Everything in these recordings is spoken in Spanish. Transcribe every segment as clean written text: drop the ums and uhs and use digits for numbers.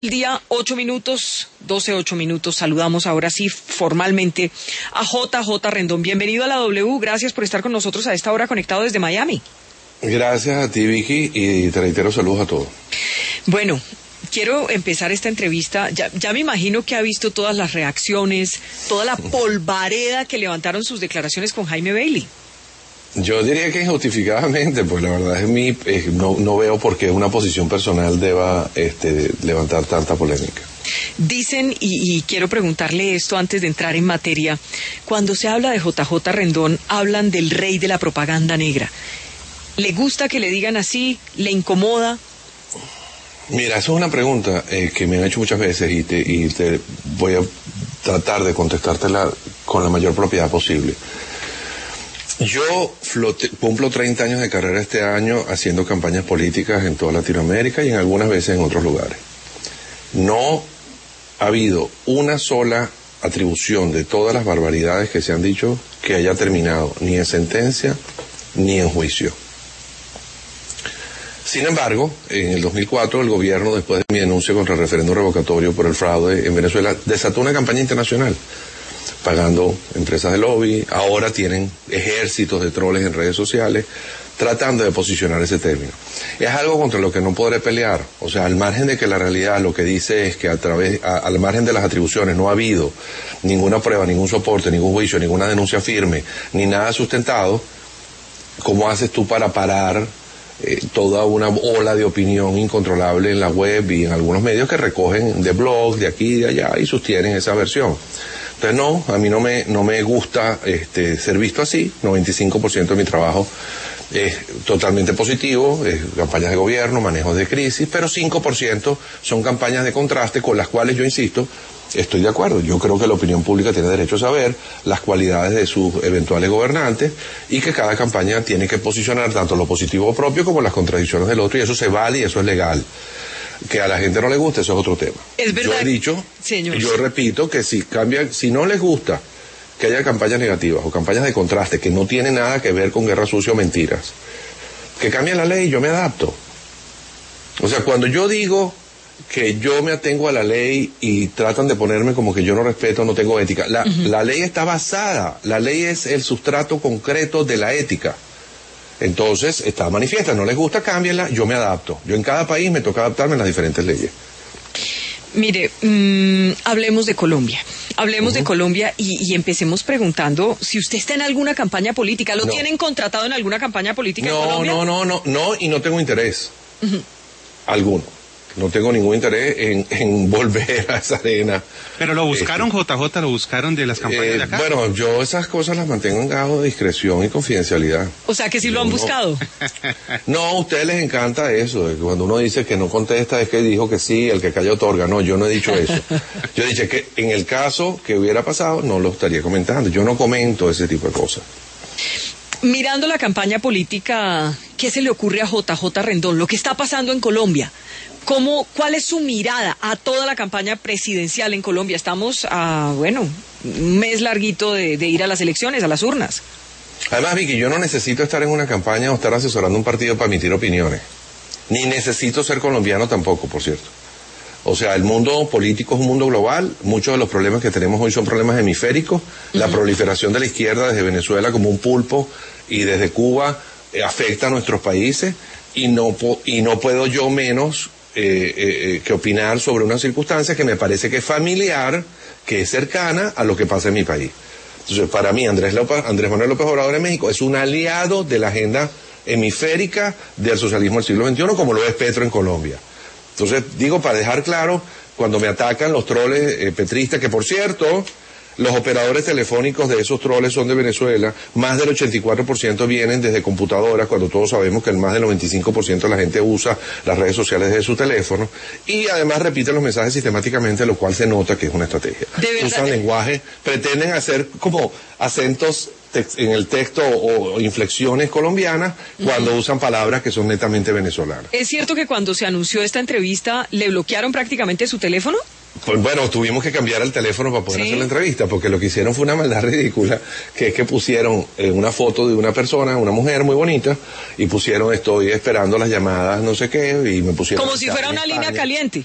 Día, 8 minutos, 8 minutos. Saludamos ahora sí formalmente a JJ Rendón. Bienvenido a la W, gracias por estar con nosotros a esta hora conectado desde Miami. Gracias a ti, Vicky, y te reitero saludos a todos. Bueno, quiero empezar esta entrevista. Ya me imagino que ha visto todas las reacciones, toda la polvareda que levantaron sus declaraciones con Jaime Bailey. Yo diría que injustificadamente, pues la verdad es no veo por qué una posición personal deba levantar tanta polémica. Dicen, y quiero preguntarle esto antes de entrar en materia, cuando se habla de JJ Rendón, hablan del rey de la propaganda negra. ¿Le gusta que le digan así? ¿Le incomoda? Mira, eso es una pregunta que me han hecho muchas veces y te voy a tratar de contestártela con la mayor propiedad posible. Yo cumplo 30 años de carrera este año haciendo campañas políticas en toda Latinoamérica y en algunas veces en otros lugares. No ha habido una sola atribución de todas las barbaridades que se han dicho que haya terminado ni en sentencia ni en juicio. Sin embargo, en el 2004 el gobierno, después de mi denuncia contra el referéndum revocatorio por el fraude en Venezuela, desató una campaña internacional pagando empresas de lobby. Ahora tienen ejércitos de troles en redes sociales tratando de posicionar ese término. Es algo contra lo que no podré pelear. O sea, al margen de que la realidad lo que dice es que al margen de las atribuciones no ha habido ninguna prueba, ningún soporte, ningún juicio, ninguna denuncia firme, ni nada sustentado. ¿Cómo haces tú para parar toda una ola de opinión incontrolable en la web y en algunos medios que recogen de blogs de aquí y de allá y sostienen esa versión? Entonces no, a mí no me gusta ser visto así. 95% de mi trabajo es totalmente positivo, campañas de gobierno, manejos de crisis, pero 5% son campañas de contraste con las cuales yo insisto, estoy de acuerdo. Yo creo que la opinión pública tiene derecho a saber las cualidades de sus eventuales gobernantes y que cada campaña tiene que posicionar tanto lo positivo propio como las contradicciones del otro, y eso se vale y eso es legal. Que a la gente no le guste, eso es otro tema. Es verdad. Yo he dicho, señor, yo repito que si no les gusta que haya campañas negativas o campañas de contraste que no tienen nada que ver con guerra sucia o mentiras, que cambien la ley, yo me adapto. O sea, cuando yo digo que yo me atengo a la ley y tratan de ponerme como que yo no respeto, no tengo ética, la ley está basada, la ley es el sustrato concreto de la ética. Entonces, está manifiesta, no les gusta, cámbienla, yo me adapto. Yo en cada país me toca adaptarme a las diferentes leyes. Mire, hablemos de Colombia. Hablemos de Colombia y empecemos preguntando si usted está en alguna campaña política. ¿Lo tienen contratado en alguna campaña política en Colombia? No, y no tengo interés alguno. No tengo ningún interés en volver a esa arena. ¿Pero lo buscaron, JJ, lo buscaron de las campañas de acá? Bueno, yo esas cosas las mantengo en grado de discreción y confidencialidad. O sea que sí lo han buscado. No, a ustedes les encanta eso, de que cuando uno dice que no contesta es que dijo que sí, el que calla otorga. No, yo no he dicho eso. Yo he dicho que en el caso que hubiera pasado no lo estaría comentando. Yo no comento ese tipo de cosas. Mirando la campaña política, ¿qué se le ocurre a JJ Rendón? Lo que está pasando en Colombia. ¿Cuál es su mirada a toda la campaña presidencial en Colombia? Estamos a, un mes larguito de ir a las elecciones, a las urnas. Además, Vicky, yo no necesito estar en una campaña o estar asesorando un partido para emitir opiniones. Ni necesito ser colombiano tampoco, por cierto. O sea, el mundo político es un mundo global. Muchos de los problemas que tenemos hoy son problemas hemisféricos. La proliferación de la izquierda desde Venezuela como un pulpo y desde Cuba afecta a nuestros países. Y no puedo yo menos que opinar sobre una circunstancia que me parece que es familiar, que es cercana a lo que pasa en mi país. Entonces, para mí, Andrés Manuel López Obrador en México es un aliado de la agenda hemisférica del socialismo del siglo XXI, como lo es Petro en Colombia. Entonces, digo, para dejar claro, cuando me atacan los troles petristas, que por cierto, los operadores telefónicos de esos troles son de Venezuela, más del 84% vienen desde computadoras, cuando todos sabemos que el más del 95% de la gente usa las redes sociales desde su teléfono, y además repiten los mensajes sistemáticamente, lo cual se nota que es una estrategia. Usan lenguaje, pretenden hacer como acentos en el texto o inflexiones colombianas cuando usan palabras que son netamente venezolanas. ¿Es cierto que cuando se anunció esta entrevista le bloquearon prácticamente su teléfono? Pues bueno, tuvimos que cambiar el teléfono para poder hacer la entrevista, porque lo que hicieron fue una maldad ridícula, que es que pusieron una foto de una persona, una mujer muy bonita, y pusieron estoy esperando las llamadas, no sé qué, y me pusieron... Como si fuera una línea caliente.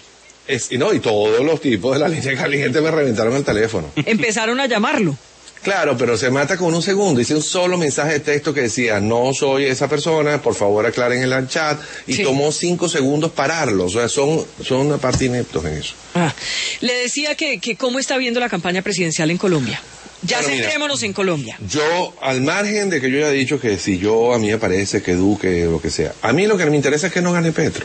y todos los tipos de la línea caliente me reventaron el teléfono. Empezaron a llamarlo. Claro, pero se mata con un segundo. Hice un solo mensaje de texto que decía, no soy esa persona, por favor aclaren en el chat. Y Sí. tomó 5 segundos pararlos. O sea, son una parte ineptos en eso. Le decía que cómo está viendo la campaña presidencial en Colombia. Ya Bueno, mira, centrémonos en Colombia. Yo, al margen de que yo haya dicho que si a mí me parece que Duque, lo que sea, a mí lo que me interesa es que no gane Petro.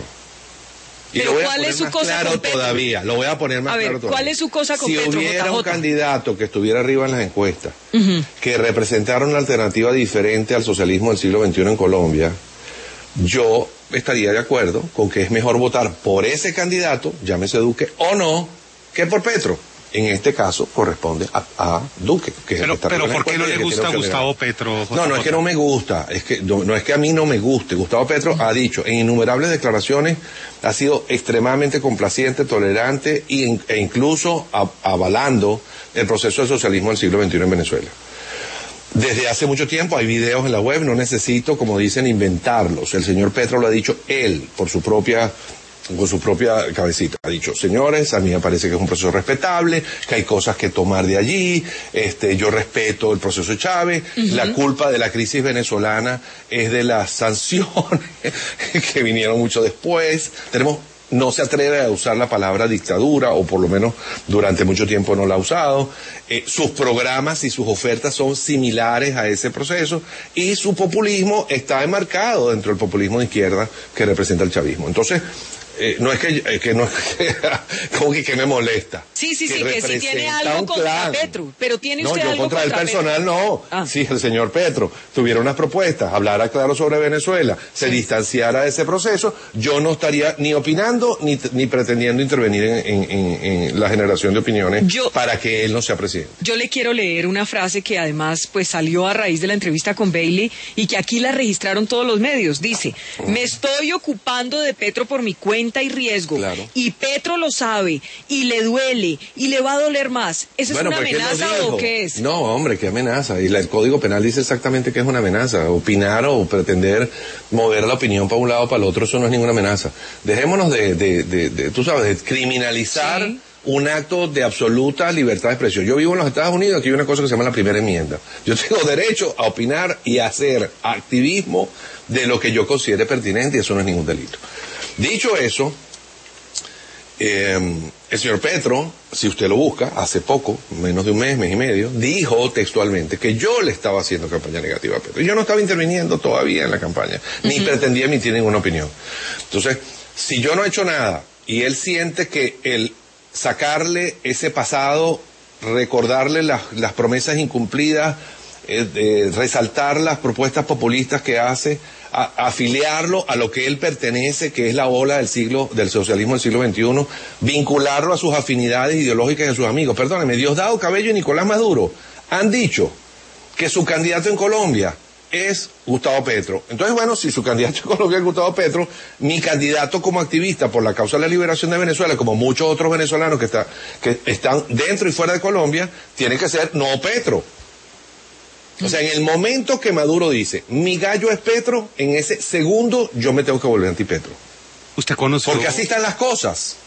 Y Pero lo voy a ¿cuál poner es su más cosa claro con Petro? todavía, lo voy a poner más A ver, claro todavía. ¿cuál es su cosa con si Petro, Si hubiera un JJ? candidato que estuviera arriba en las encuestas, Ujú. que representara una alternativa diferente al socialismo del siglo XXI en Colombia, yo estaría de acuerdo con que es mejor votar por ese candidato, llámese Duque o no, que por Petro. En este caso corresponde a Duque. Que es el que está Pero arriba en la ¿por qué no encuesta y le el que gusta tiene Gustavo opción de Petro? ganar. No es que no me gusta, no es que a mí no me guste. Gustavo Petro ha dicho en innumerables declaraciones, ha sido extremadamente complaciente, tolerante e incluso avalando el proceso del socialismo del siglo XXI en Venezuela. Desde hace mucho tiempo hay videos en la web, no necesito, como dicen, inventarlos. El señor Petro lo ha dicho él, con su propia cabecita. Ha dicho, señores, a mí me parece que es un proceso respetable, que hay cosas que tomar de allí, yo respeto el proceso de Chávez, la culpa de la crisis venezolana es de las sanciones que vinieron mucho después. No se atreve a usar la palabra dictadura, o por lo menos durante mucho tiempo no la ha usado. Sus programas y sus ofertas son similares a ese proceso, y su populismo está enmarcado dentro del populismo de izquierda que representa el chavismo. Entonces, no es que no es como que me molesta. Sí, que si tiene representa algo un contra clan. Petro, pero tiene No, usted yo algo contra el personal Petro. no. Si el señor Petro tuviera unas propuestas, hablara claro sobre Venezuela, se distanciara de ese proceso, yo no estaría ni opinando ni pretendiendo intervenir en la generación de opiniones para que él no sea presidente. Yo le quiero leer una frase que además pues salió a raíz de la entrevista con Bailey y que aquí la registraron todos los medios. Dice, me estoy ocupando de Petro por mi cuenta y riesgo. Claro. Y Petro lo sabe y le duele y le va a doler más. ¿Eso es una pero ¿quién lo amenaza dijo? o qué es? No, hombre, qué amenaza. Y el Código Penal dice exactamente que es una amenaza. Opinar o pretender mover la opinión para un lado o para el otro, eso no es ninguna amenaza. Dejémonos tú sabes, de criminalizar Sí. un acto de absoluta libertad de expresión. Yo vivo en los Estados Unidos, aquí hay una cosa que se llama la primera enmienda. Yo tengo derecho a opinar y a hacer activismo de lo que yo considere pertinente, y eso no es ningún delito. Dicho eso, el señor Petro, si usted lo busca, hace poco, menos de un mes y medio, dijo textualmente que yo le estaba haciendo campaña negativa a Petro. Y yo no estaba interviniendo todavía en la campaña, ni pretendía emitir ninguna opinión. Entonces, si yo no he hecho nada y él siente que el sacarle ese pasado, recordarle las promesas incumplidas, resaltar las propuestas populistas que hace, afiliarlo a lo que él pertenece, que es la ola del socialismo del siglo XXI, vincularlo a sus afinidades ideológicas y a sus amigos. Perdóneme, Diosdado Cabello y Nicolás Maduro han dicho que su candidato en Colombia es Gustavo Petro. Entonces, bueno, si su candidato en Colombia es Gustavo Petro, mi candidato como activista por la causa de la liberación de Venezuela, como muchos otros venezolanos que están dentro y fuera de Colombia, tiene que ser no Petro. O sea, en el momento que Maduro dice, mi gallo es Petro, en ese segundo yo me tengo que volver anti-Petro. ¿Usted conoció? Porque así están las cosas.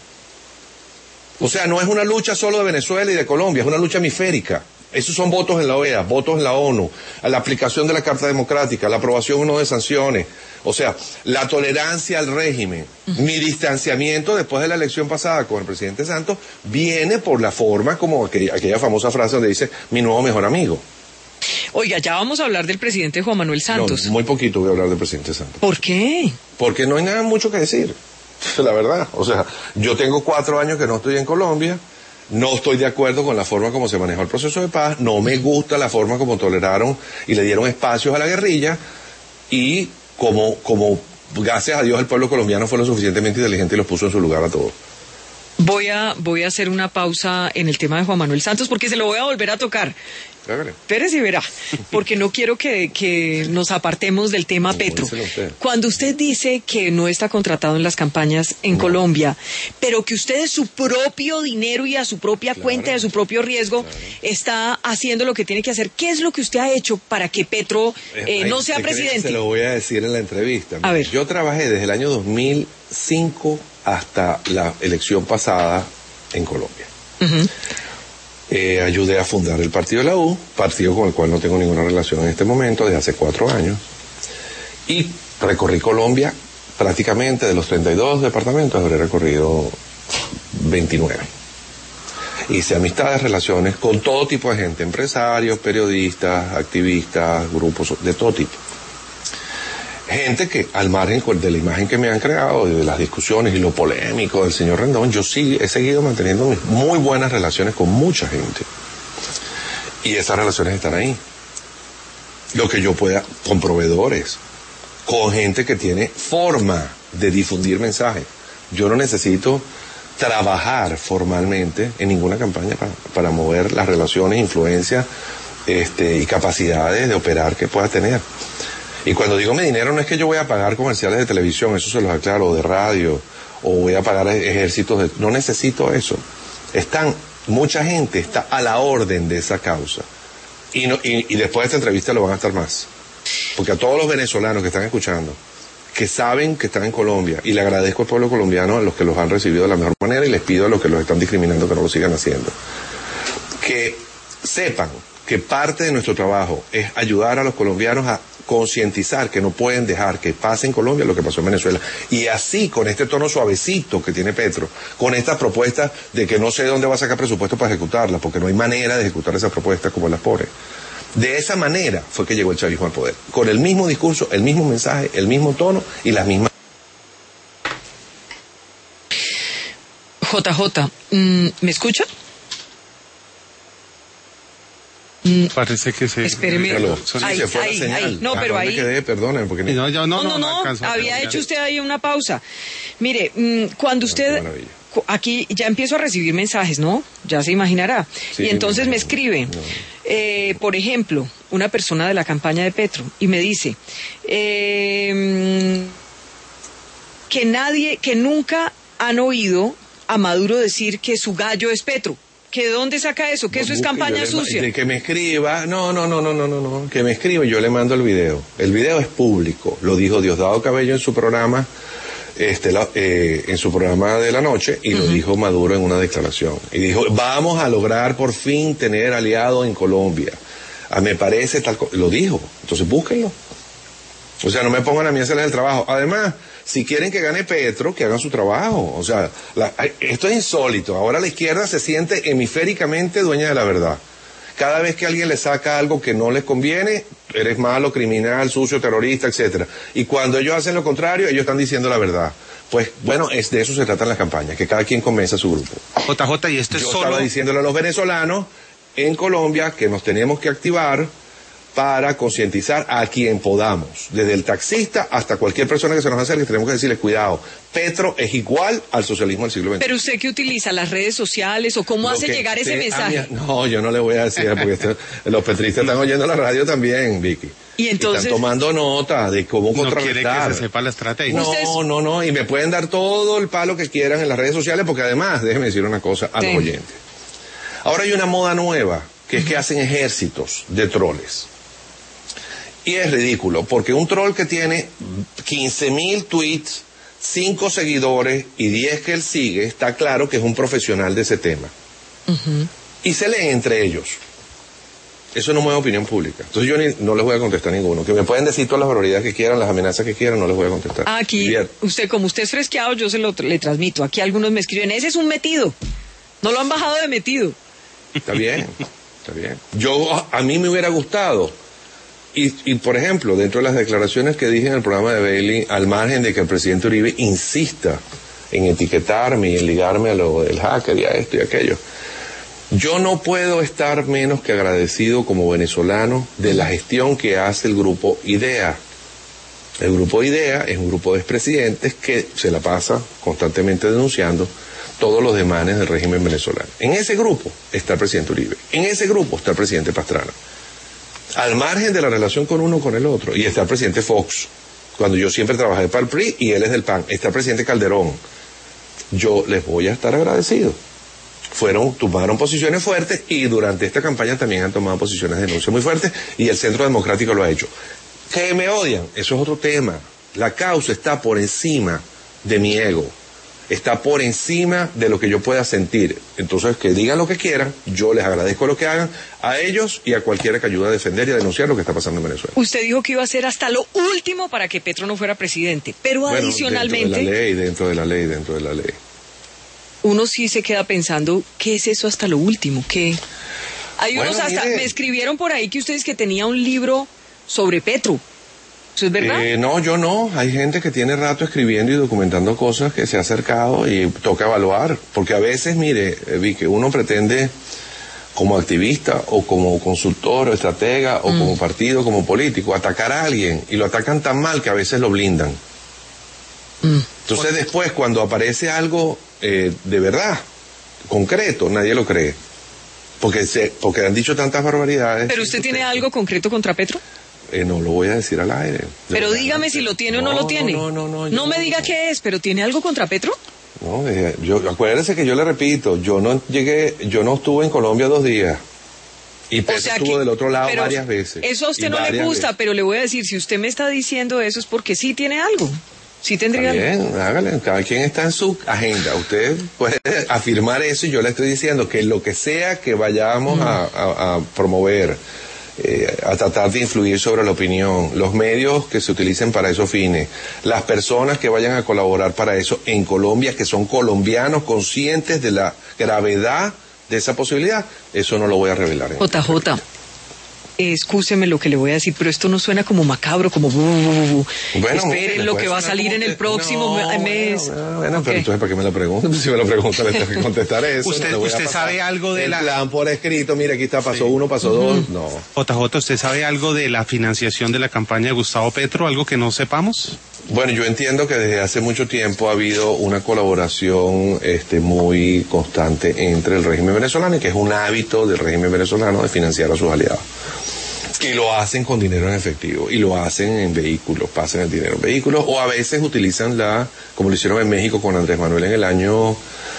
O sea, no es una lucha solo de Venezuela y de Colombia, es una lucha hemisférica. Esos son votos en la OEA, votos en la ONU, a la aplicación de la Carta Democrática, la aprobación o no de sanciones. O sea, la tolerancia al régimen. Mi distanciamiento después de la elección pasada con el presidente Santos viene por la forma como aquella famosa frase donde dice, mi nuevo mejor amigo. Oiga, ya vamos a hablar del presidente Juan Manuel Santos. No, muy poquito voy a hablar del presidente Santos. ¿Por qué? Porque no hay nada mucho que decir, la verdad. O sea, yo tengo 4 años que no estoy en Colombia, no estoy de acuerdo con la forma como se manejó el proceso de paz, no me gusta la forma como toleraron y le dieron espacios a la guerrilla, y como gracias a Dios el pueblo colombiano fue lo suficientemente inteligente y los puso en su lugar a todos. Voy a hacer una pausa en el tema de Juan Manuel Santos porque se lo voy a volver a tocar. Hágale. Pérez y verá, porque no quiero que nos apartemos del tema Petro. Usted. Cuando usted dice que no está contratado en las campañas en Colombia, pero que usted de su propio dinero y a su propia cuenta, de su propio riesgo, está haciendo lo que tiene que hacer, ¿qué es lo que usted ha hecho para que Petro no sea presidente? Se lo voy a decir en la entrevista. A ver. Yo trabajé desde el año 2005 hasta la elección pasada en Colombia. Ayudé a fundar el partido de la U, partido con el cual no tengo ninguna relación en este momento, desde hace 4 años. Y recorrí Colombia prácticamente, de los 32 departamentos, habré recorrido 29. Hice amistades, relaciones con todo tipo de gente, empresarios, periodistas, activistas, grupos de todo tipo. Gente que, al margen de la imagen que me han creado, de las discusiones y lo polémico del señor Rendón, yo sí he seguido manteniendo muy buenas relaciones con mucha gente. Y esas relaciones están ahí. Lo que yo pueda, con proveedores, con gente que tiene forma de difundir mensajes. Yo no necesito trabajar formalmente en ninguna campaña para mover las relaciones, influencias y capacidades de operar que pueda tener. Y cuando digo mi dinero, no es que yo voy a pagar comerciales de televisión, eso se los aclaro, o de radio, o voy a pagar ejércitos no necesito eso. Mucha gente está a la orden de esa causa. Y después de esta entrevista lo van a estar más. Porque a todos los venezolanos que están escuchando, que saben que están en Colombia, y le agradezco al pueblo colombiano, a los que los han recibido de la mejor manera, y les pido a los que los están discriminando que no lo sigan haciendo, que sepan que parte de nuestro trabajo es ayudar a los colombianos a concientizar que no pueden dejar que pase en Colombia lo que pasó en Venezuela. Y así, con este tono suavecito que tiene Petro, con esta propuesta de que no sé dónde va a sacar presupuesto para ejecutarla, porque no hay manera de ejecutar esa propuesta como las pone. De esa manera fue que llegó el chavismo al poder. Con el mismo discurso, el mismo mensaje, el mismo tono y las mismas... JJ, ¿me escucha? Parece que se... Espéreme. Se fue la señal. Ahí. No, pero ahí... Me quedé, perdonen, porque... No, había hecho usted ahí una pausa. Mire, cuando usted... Aquí ya empiezo a recibir mensajes, ¿no? Ya se imaginará. Sí, y entonces me escribe, por ejemplo, una persona de la campaña de Petro, y me dice que nunca han oído a Maduro decir que su gallo es Petro. ¿Que de dónde saca eso? ¿Que eso es campaña sucia? De que me escriba, no, que me escriba y yo le mando el video. El video es público, lo dijo Diosdado Cabello en su programa, en su programa de la noche, y lo dijo Maduro en una declaración. Y dijo, vamos a lograr por fin tener aliados en Colombia. Me parece tal cosa. Lo dijo, entonces búsquenlo. O sea, no me pongan a mí a hacerles el trabajo. Además, si quieren que gane Petro, que hagan su trabajo. O sea, esto es insólito. Ahora la izquierda se siente hemisféricamente dueña de la verdad. Cada vez que alguien le saca algo que no les conviene, eres malo, criminal, sucio, terrorista, etcétera. Y cuando ellos hacen lo contrario, ellos están diciendo la verdad. Pues, bueno, de eso se trata en las campañas, que cada quien convenza a su grupo. JJ, y esto es Yo solo... estaba diciéndole a los venezolanos en Colombia que nos tenemos que activar para concientizar a quien podamos, desde el taxista hasta cualquier persona que se nos acerque. Tenemos que decirle, cuidado, Petro es igual al socialismo del siglo XX. ¿Pero usted qué utiliza, las redes sociales o cómo hace llegar ese mensaje? No, yo no le voy a decir, porque los petristas están oyendo la radio también, Vicky. Y entonces... Están tomando nota de cómo contrarrestar. No quiere que se sepa la estrategia. No, y me pueden dar todo el palo que quieran en las redes sociales, porque además, déjeme decir una cosa a los oyentes. Ahora hay una moda nueva, que es que hacen ejércitos de troles. Y es ridículo, porque un troll que tiene 15.000 tweets, 5 seguidores y 10 que él sigue, está claro que es un profesional de ese tema. Y se leen entre ellos. Eso no mueve opinión pública. Entonces yo no les voy a contestar a ninguno. Que me pueden decir todas las barbaridades que quieran, las amenazas que quieran, no les voy a contestar. Aquí, como usted es fresqueado, yo le transmito. Aquí algunos me escriben, ese es un metido. No lo han bajado de metido. Está bien. A mí me hubiera gustado. Y por ejemplo, dentro de las declaraciones que dije en el programa de Bailey, al margen de que el presidente Uribe insista en etiquetarme y en ligarme a lo del hacker y a esto y aquello, yo no puedo estar menos que agradecido como venezolano de la gestión que hace el grupo IDEA. El grupo IDEA es un grupo de expresidentes que se la pasa constantemente denunciando todos los demanes del régimen venezolano. En ese grupo está el presidente Uribe, en ese grupo está el presidente Pastrana. Al margen de la relación con uno con el otro, y está el presidente Fox, cuando yo siempre trabajé para el PRI y él es del PAN, está el presidente Calderón. Yo les voy a estar agradecido. Tomaron posiciones fuertes y durante esta campaña también han tomado posiciones de denuncia muy fuertes y el Centro Democrático lo ha hecho. ¿Que me odian? Eso es otro tema. La causa está por encima de mi ego. está por encima de lo que yo pueda sentir. Entonces, que digan lo que quieran, yo les agradezco lo que hagan a ellos y a cualquiera que ayude a defender y a denunciar lo que está pasando en Venezuela. Usted dijo que iba a hacer hasta lo último para que Petro no fuera presidente, pero Bueno, adicionalmente... dentro de la ley. Uno sí se queda pensando, ¿qué es eso hasta lo último? ¿Qué? Hay Bueno, unos hasta... mire. Me escribieron por ahí que ustedes que tenía un libro sobre Petro. ¿Eso es verdad? No, yo no. Hay gente que tiene rato escribiendo y documentando cosas que se ha acercado y toca evaluar. Porque a veces, mire, vi que uno pretende, como activista o como consultor o estratega o como partido, como político, atacar a alguien y lo atacan tan mal que a veces lo blindan. Entonces después, cuando aparece algo de verdad, concreto, nadie lo cree. Porque han dicho tantas barbaridades. ¿Pero usted tiene algo concreto contra Petro? No lo voy a decir al aire. Pero dígame si lo tiene o no lo tiene. No me diga qué es, pero ¿tiene algo contra Petro? No, acuérdese que yo le repito, yo no estuve en Colombia 2 días. Y Petro estuvo del otro lado varias veces. Eso a usted no le gusta, pero le voy a decir, si usted me está diciendo eso es porque sí tiene algo. Sí tendría algo. Bien, hágale, cada quien está en su agenda. Usted puede afirmar eso y yo le estoy diciendo que lo que sea que vayamos a promover, a tratar de influir sobre la opinión, los medios que se utilicen para esos fines, las personas que vayan a colaborar para eso en Colombia, que son colombianos conscientes de la gravedad de esa posibilidad, eso no lo voy a revelar. JJ, excúseme lo que le voy a decir, pero esto no suena como macabro, como... Bueno, esperen lo que va a salir en el próximo mes. Bueno, pero entonces ¿para qué me lo preguntan? Si me lo preguntan le tengo que contestar eso. ¿Usted sabe algo de el plan por escrito? Mira, aquí está, pasó 1, pasó 2, no. JJ, ¿usted sabe algo de la financiación de la campaña de Gustavo Petro? ¿Algo que no sepamos? Bueno, yo entiendo que desde hace mucho tiempo ha habido una colaboración muy constante entre el régimen venezolano y que es un hábito del régimen venezolano de financiar a sus aliados. Y lo hacen con dinero en efectivo, y lo hacen en vehículos, pasan el dinero en vehículos, o a veces utilizan como lo hicieron en México con Andrés Manuel en el año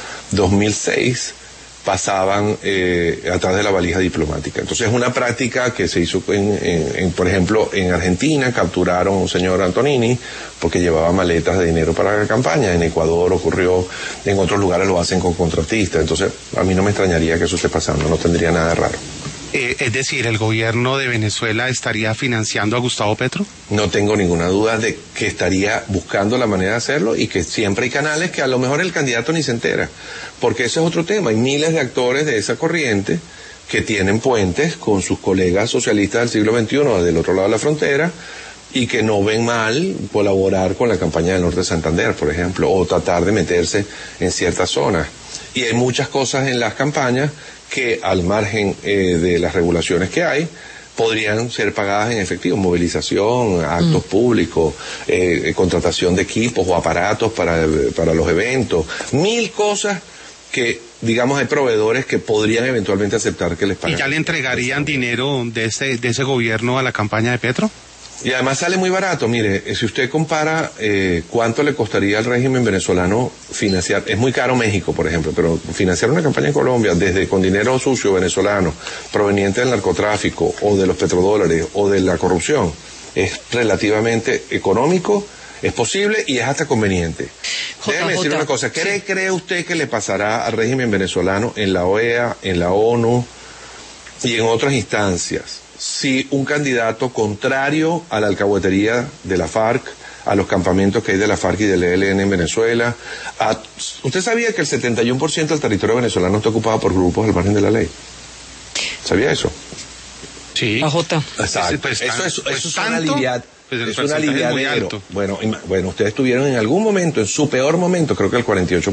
2006, pasaban a través de la valija diplomática. Entonces es una práctica que se hizo, por ejemplo, en Argentina capturaron a un señor Antonini porque llevaba maletas de dinero para la campaña. En Ecuador ocurrió, en otros lugares lo hacen con contratistas. Entonces a mí no me extrañaría que eso esté pasando, no tendría nada de raro. Es decir, ¿el gobierno de Venezuela estaría financiando a Gustavo Petro? No tengo ninguna duda de que estaría buscando la manera de hacerlo y que siempre hay canales que a lo mejor el candidato ni se entera, porque ese es otro tema. Hay miles de actores de esa corriente que tienen puentes con sus colegas socialistas del siglo XXI del otro lado de la frontera y que no ven mal colaborar con la campaña del Norte de Santander, por ejemplo, o tratar de meterse en ciertas zonas. Y hay muchas cosas en las campañas que al margen de las regulaciones que hay, podrían ser pagadas en efectivo, movilización, actos públicos, contratación de equipos o aparatos para los eventos, 1000 cosas que, digamos, hay proveedores que podrían eventualmente aceptar que les paguen. ¿Y ya le entregarían dinero de ese gobierno a la campaña de Petro? Y además sale muy barato. Mire, si usted compara cuánto le costaría al régimen venezolano financiar, es muy caro México, por ejemplo, pero financiar una campaña en Colombia con dinero sucio venezolano proveniente del narcotráfico o de los petrodólares o de la corrupción es relativamente económico, es posible y es hasta conveniente. Déjeme decir una cosa, ¿cree usted que le pasará al régimen venezolano en la OEA, en la ONU y en otras instancias si un candidato contrario a la alcahuetería de la FARC, a los campamentos que hay de la FARC y del ELN en Venezuela? ¿Usted sabía que el 71% del territorio venezolano está ocupado por grupos al margen de la ley? ¿Sabía eso? Sí. AJ. Exacto. Pues, eso es ¿tanto? un aliviadero. Bueno, ustedes tuvieron en algún momento, en su peor momento, creo que el 48%.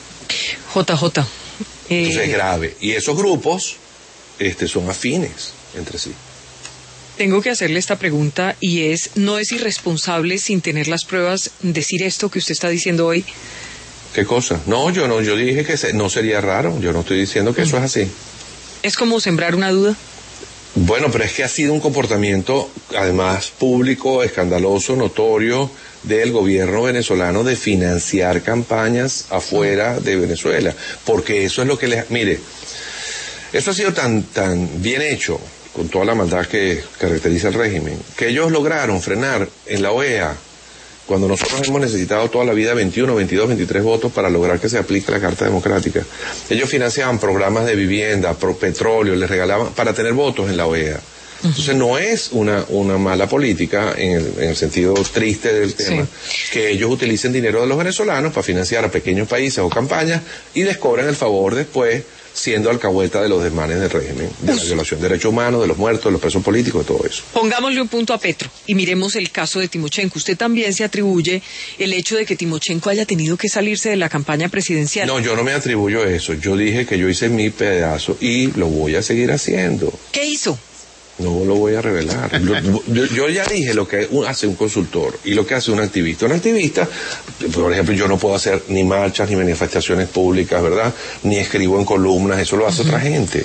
JJ. Entonces es grave. Y esos grupos son afines entre sí. Tengo que hacerle esta pregunta y ¿no es irresponsable sin tener las pruebas decir esto que usted está diciendo hoy? ¿Qué cosa? No, yo dije que no sería raro, yo no estoy diciendo que eso es así. ¿Es como sembrar una duda? Bueno, pero es que ha sido un comportamiento, además, público, escandaloso, notorio, del gobierno venezolano de financiar campañas afuera de Venezuela, porque eso es lo que mire, eso ha sido tan bien hecho, con toda la maldad que caracteriza el régimen, que ellos lograron frenar en la OEA cuando nosotros hemos necesitado toda la vida 21, 22, 23 votos para lograr que se aplique la Carta Democrática. Ellos financiaban programas de vivienda, petróleo, les regalaban para tener votos en la OEA. Entonces no es una mala política en el sentido triste del tema, que ellos utilicen dinero de los venezolanos para financiar a pequeños países o campañas y les cobran el favor después siendo alcahueta de los desmanes del régimen, de la violación de derechos humanos, de los muertos, de los presos políticos, de todo eso. Pongámosle un punto a Petro y miremos el caso de Timochenko. Usted también se atribuye el hecho de que Timochenko haya tenido que salirse de la campaña presidencial. No, yo no me atribuyo eso. Yo dije que yo hice mi pedazo y lo voy a seguir haciendo. ¿Qué hizo? No lo voy a revelar. Yo ya dije lo que hace un consultor y lo que hace un activista. Un activista, por ejemplo, yo no puedo hacer ni marchas ni manifestaciones públicas, ¿verdad? Ni escribo en columnas, eso lo hace otra gente.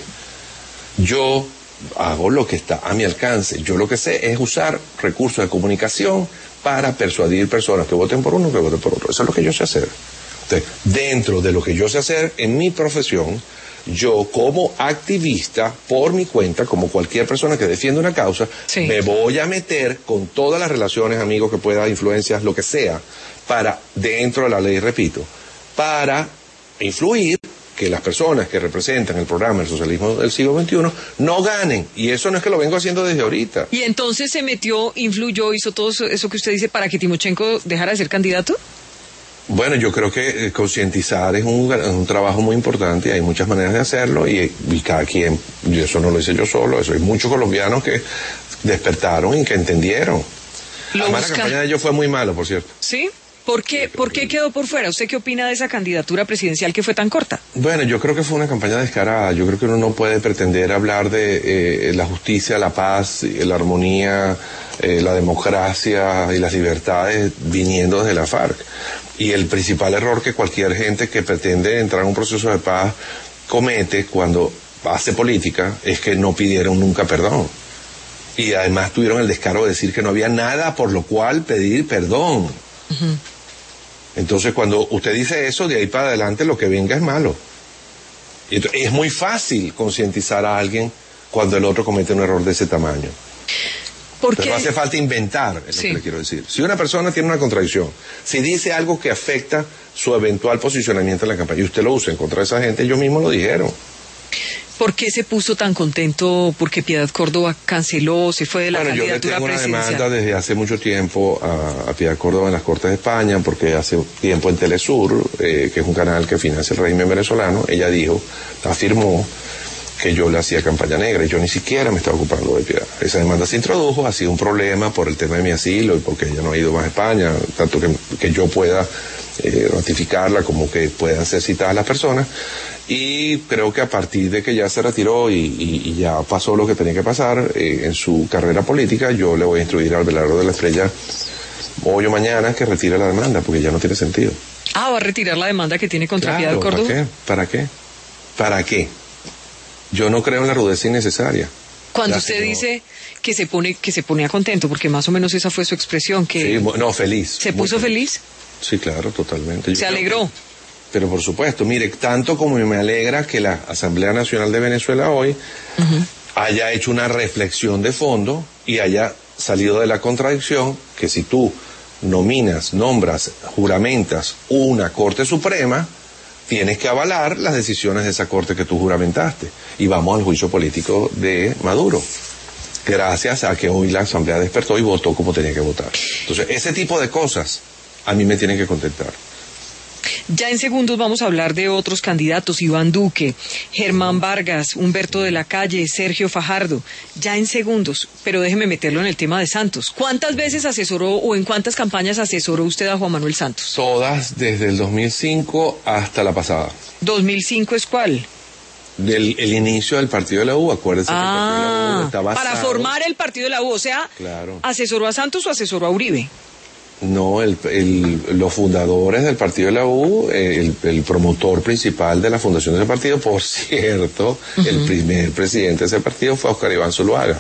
Yo hago lo que está a mi alcance. Yo lo que sé es usar recursos de comunicación para persuadir personas que voten por uno, que voten por otro. Eso es lo que yo sé hacer. Entonces, dentro de lo que yo sé hacer en mi profesión, yo como activista, por mi cuenta, como cualquier persona que defiende una causa, me voy a meter con todas las relaciones, amigos que pueda, influencias, lo que sea, para, dentro de la ley, repito, para influir que las personas que representan el programa del socialismo del siglo XXI no ganen. Y eso no es que lo vengo haciendo desde ahorita. Y entonces se metió, influyó, hizo todo eso que usted dice para que Timochenko dejara de ser candidato. Bueno, yo creo que concientizar es un trabajo muy importante y hay muchas maneras de hacerlo y cada quien, y eso no lo hice yo solo, eso hay muchos colombianos que despertaron y que entendieron. Además, la campaña de ellos fue muy malo, por cierto. ¿Sí? ¿Por qué quedó por fuera? ¿Usted qué opina de esa candidatura presidencial que fue tan corta? Bueno, yo creo que fue una campaña descarada. Yo creo que uno no puede pretender hablar de la justicia, la paz, la armonía, la democracia y las libertades viniendo desde la FARC. Y el principal error que cualquier gente que pretende entrar en un proceso de paz comete cuando hace política es que no pidieron nunca perdón. Y además tuvieron el descaro de decir que no había nada por lo cual pedir perdón. Entonces cuando usted dice eso, de ahí para adelante lo que venga es malo. Y entonces, es muy fácil concientizar a alguien cuando el otro comete un error de ese tamaño. Pero no hace falta inventar, es lo que le quiero decir. Si una persona tiene una contradicción, si dice algo que afecta su eventual posicionamiento en la campaña, y usted lo usa en contra de esa gente, ellos mismos lo dijeron. ¿Por qué se puso tan contento? Porque Piedad Córdoba canceló, se fue de la candidatura presidencial. Yo le tengo una demanda desde hace mucho tiempo a Piedad Córdoba en las Cortes de España, porque hace tiempo en Telesur, que es un canal que financia el régimen venezolano, ella afirmó que yo le hacía campaña negra y yo ni siquiera me estaba ocupando de Piedad. Esa demanda se introdujo, ha sido un problema por el tema de mi asilo y porque ella no ha ido más a España, tanto que yo pueda ratificarla como que puedan ser citadas las personas. Y creo que a partir de que ya se retiró y ya pasó lo que tenía que pasar en su carrera política, yo le voy a instruir al Abelardo de la Estrella hoy o mañana que retire la demanda, porque ya no tiene sentido. ¿Va a retirar la demanda que tiene contra Piedad Córdoba? ¿Para qué? Yo no creo en la rudeza innecesaria. Cuando usted dice que se ponía contento, porque más o menos esa fue su expresión, que... Sí, no, feliz. ¿Se puso feliz? Sí, claro, totalmente. ¿Se alegró? Pero por supuesto, mire, tanto como me alegra que la Asamblea Nacional de Venezuela hoy haya hecho una reflexión de fondo y haya salido de la contradicción que si tú nombras, juramentas una Corte Suprema, tienes que avalar las decisiones de esa Corte que tú juramentaste. Y vamos al juicio político de Maduro, gracias a que hoy la Asamblea despertó y votó como tenía que votar. Entonces, ese tipo de cosas a mí me tienen que contentar. Ya en segundos vamos a hablar de otros candidatos, Iván Duque, Germán Vargas, Humberto de la Calle, Sergio Fajardo, ya en segundos, pero déjeme meterlo en el tema de Santos. ¿Cuántas veces asesoró o en cuántas campañas asesoró usted a Juan Manuel Santos? Todas, desde el 2005 hasta la pasada. ¿2005 es cuál? El inicio del partido de la U, acuérdese que el partido de la U está basado... Para formar el partido de la U, o sea, claro. ¿asesoró a Santos o asesoró a Uribe? No, los fundadores del partido de la U, el promotor principal de la fundación de ese partido, por cierto, el primer presidente de ese partido fue Óscar Iván Zuluaga,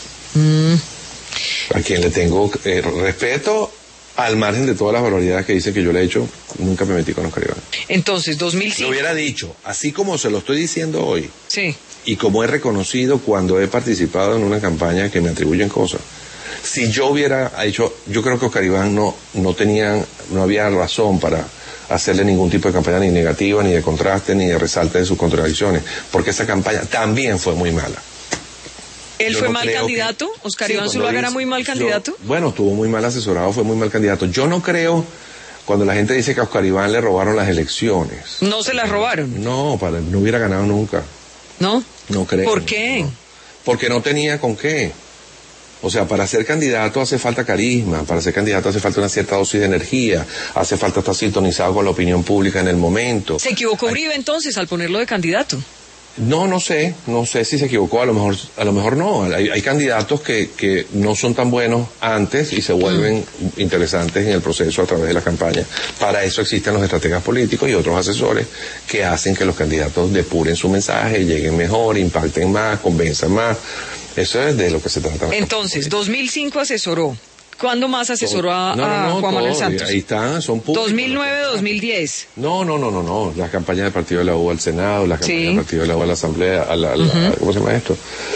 a quien le tengo respeto, al margen de todas las barbaridades que dice que yo le he hecho. Nunca me metí con Óscar Iván. Entonces, 2005. Lo hubiera dicho, así como se lo estoy diciendo hoy, sí, y como he reconocido cuando he participado en una campaña que me atribuyen cosas. Si yo hubiera hecho, yo creo que Oscar Iván no había razón para hacerle ningún tipo de campaña ni negativa, ni de contraste, ni de resalte de sus contradicciones, porque esa campaña también fue muy mala. ¿Él fue mal candidato? ¿Oscar Iván Zuluaga era muy mal candidato? Bueno, estuvo muy mal asesorado, fue muy mal candidato. Yo no creo, cuando la gente dice que a Oscar Iván le robaron las elecciones. ¿No se las robaron? No, no hubiera ganado nunca. ¿No? No creo. ¿Por qué? No. Porque no tenía con qué. O sea, para ser candidato hace falta carisma, para ser candidato hace falta una cierta dosis de energía, hace falta estar sintonizado con la opinión pública en el momento. ¿Se equivocó Uribe entonces al ponerlo de candidato? No sé si se equivocó, a lo mejor no. Hay candidatos que no son tan buenos antes y se vuelven interesantes en el proceso a través de la campaña. Para eso existen los estrategas políticos y otros asesores que hacen que los candidatos depuren su mensaje, lleguen mejor, impacten más, convenzan más. Eso es de lo que se trata. Entonces, 2005 asesoró. ¿Cuándo más asesoró a Juan Manuel Santos? Ahí están, son públicos. 2009, 2010. No. Las campañas del Partido de la U al Senado, las campañas del Partido de la U a la Asamblea, ¿cómo se llama esto?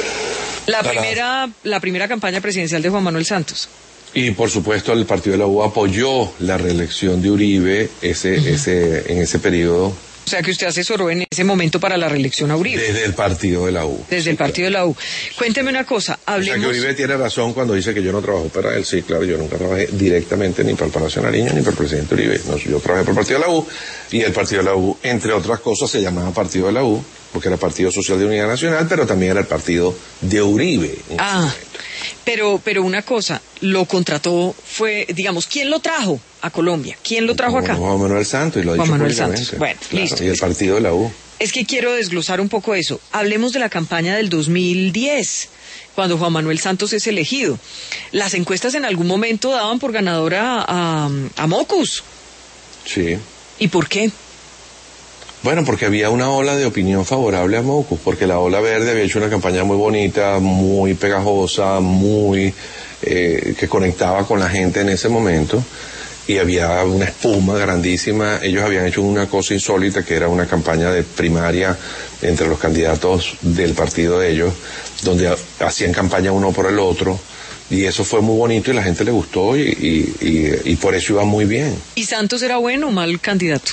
La primera campaña presidencial de Juan Manuel Santos. Y por supuesto el Partido de la U apoyó la reelección de Uribe en ese periodo. O sea que usted asesoró en ese momento para la reelección a Uribe. Desde el Partido de la U. Desde el Partido de la U. Cuénteme una cosa, hablemos... O sea que Uribe tiene razón cuando dice que yo no trabajo para él. Sí, claro, yo nunca trabajé directamente ni para el Palacio Nariño ni para el presidente Uribe. No, yo trabajé para el Partido de la U y el Partido de la U, entre otras cosas, se llamaba Partido de la U porque era Partido Social de Unidad Nacional, pero también era el partido de Uribe. Pero una cosa, lo contrató digamos, ¿quién lo trajo a Colombia? ¿Quién lo trajo acá? Juan Manuel Santos, y lo ha dicho públicamente. Santos. Bueno, claro, listo. Y el Partido de la U. Es que quiero desglosar un poco eso. Hablemos de la campaña del 2010, cuando Juan Manuel Santos es elegido. Las encuestas en algún momento daban por ganadora a Mocus. Sí. ¿Y por qué? Bueno, porque había una ola de opinión favorable a Mocus, porque la ola verde había hecho una campaña muy bonita, muy pegajosa, que conectaba con la gente en ese momento, y había una espuma grandísima. Ellos habían hecho una cosa insólita, que era una campaña de primaria entre los candidatos del partido de ellos, donde hacían campaña uno por el otro, y eso fue muy bonito y la gente le gustó, y por eso iba muy bien. ¿Y Santos era bueno o mal candidato?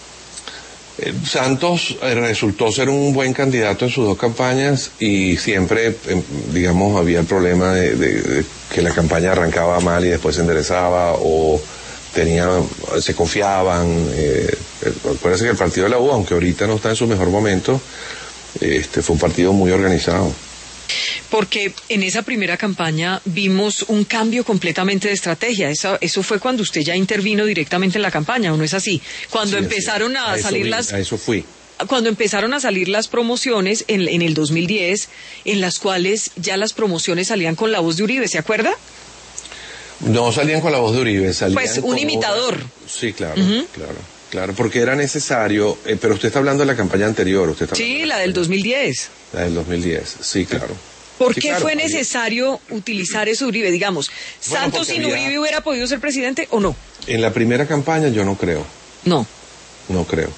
Santos resultó ser un buen candidato en sus dos campañas y siempre, digamos, había el problema de que la campaña arrancaba mal y después se enderezaba o se confiaban. Acuérdense que el Partido de la U, aunque ahorita no está en su mejor momento, fue un partido muy organizado. Porque en esa primera campaña vimos un cambio completamente de estrategia. Eso fue cuando usted ya intervino directamente en la campaña, ¿o no es así? Cuando empezaron a salir Cuando empezaron a salir las promociones en el 2010, en las cuales ya las promociones salían con la voz de Uribe, ¿se acuerda? No salían con la voz de Uribe, salían pues un imitador. Sí, claro, claro, porque era necesario, pero usted está hablando de la campaña anterior. Sí, la del 2010. La del 2010, sí, claro. ¿Por qué fue necesario utilizar eso Uribe? Digamos, ¿Santos sin Uribe hubiera podido ser presidente o no? En la primera campaña yo no creo. No creo.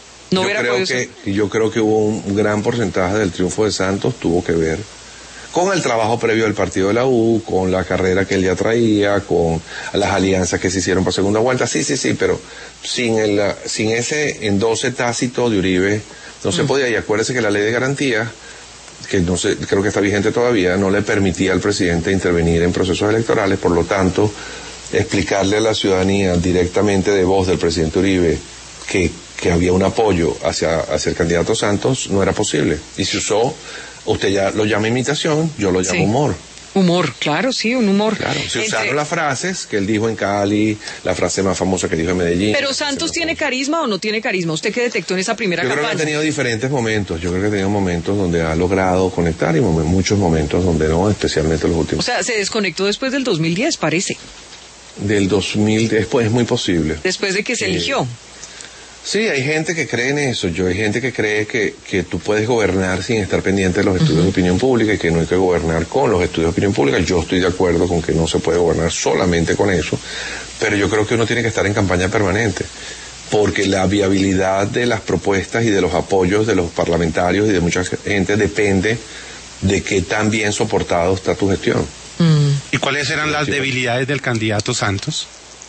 Yo creo que hubo un gran porcentaje del triunfo de Santos tuvo que ver con el trabajo previo del Partido de la U, con la carrera que él ya traía, con las alianzas que se hicieron para segunda vuelta. Sí, pero sin ese endose tácito de Uribe no se podía. Y acuérdese que la ley de garantía, que no sé, creo que está vigente todavía, no le permitía al presidente intervenir en procesos electorales. Por lo tanto, explicarle a la ciudadanía directamente de voz del presidente Uribe que había un apoyo hacia el candidato Santos no era posible. Y se usó, usted ya lo llama imitación, yo lo llamo humor. Humor, claro, sí, un humor. Claro, se usaron las frases que él dijo en Cali, la frase más famosa que dijo en Medellín. Pero ¿Santos tiene carisma o no tiene carisma? ¿Usted qué detectó en esa primera campaña? Yo creo que ha tenido diferentes momentos. Yo creo que ha tenido momentos donde ha logrado conectar y muchos momentos donde no, especialmente los últimos. O sea, se desconectó después del 2010, parece. Del 2000, después es muy posible. Después de que se eligió. Sí, hay gente que cree en eso. Hay gente que cree que tú puedes gobernar sin estar pendiente de los estudios de opinión pública y que no hay que gobernar con los estudios de opinión pública. Yo estoy de acuerdo con que no se puede gobernar solamente con eso, pero yo creo que uno tiene que estar en campaña permanente, porque la viabilidad de las propuestas y de los apoyos de los parlamentarios y de mucha gente depende de qué tan bien soportado está tu gestión. ¿Y cuáles eran las debilidades del candidato Santos?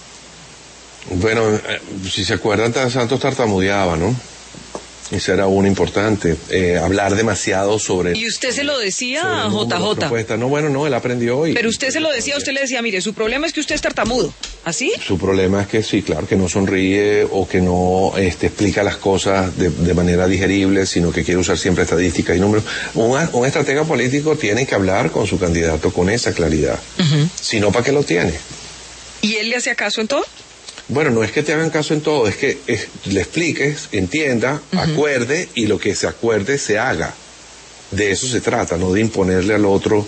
Bueno, si se acuerdan, Santos tartamudeaba, ¿no? Ese era uno importante. Hablar demasiado sobre... ¿Y usted se lo decía a JJ? No, bueno, no, él aprendió. Pero usted se lo decía, usted le decía, mire, su problema es que usted es tartamudo, ¿así? Su problema es que sí, claro, que no sonríe o que no explica las cosas de manera digerible, sino que quiere usar siempre estadísticas y números. Un estratega político tiene que hablar con su candidato con esa claridad. Si no, ¿para qué lo tiene? ¿Y él le hacía caso en todo? Bueno, no es que te hagan caso en todo, es que le expliques, entienda, acuerde, y lo que se acuerde se haga. De eso se trata, no de imponerle al otro